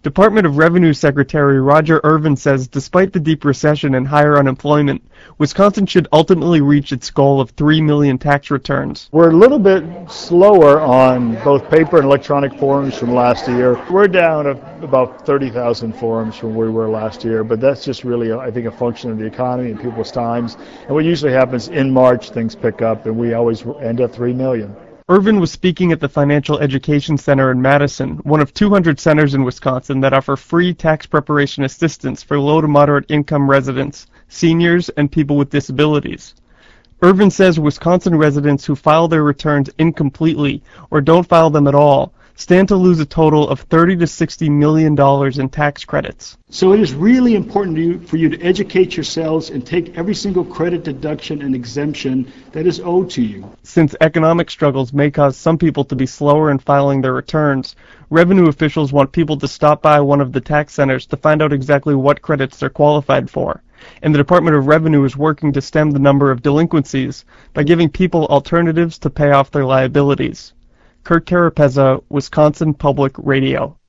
Department of Revenue Secretary Roger Ervin says despite the deep recession and higher unemployment, Wisconsin should ultimately reach its goal of 3 million tax returns. We're a little bit slower on both paper and electronic forms from last year. We're down about 30,000 forms from where we were last year, but that's just really, I think, a function of the economy and people's times. And what usually happens in March, things pick up, and we always end at 3 million. Ervin was speaking at the Financial Education Center in Madison, one of 200 centers in Wisconsin that offer free tax preparation assistance for low to moderate income residents, seniors, and people with disabilities. Ervin says Wisconsin residents who file their returns incompletely or don't file them at all stand to lose a total of $30 to $60 million in tax credits. So it is really important for you to educate yourselves and take every single credit, deduction, and exemption that is owed to you. Since economic struggles may cause some people to be slower in filing their returns, revenue officials want people to stop by one of the tax centers to find out exactly what credits they're qualified for. And the Department of Revenue is working to stem the number of delinquencies by giving people alternatives to pay off their liabilities. Kurt Carapezza, Wisconsin Public Radio.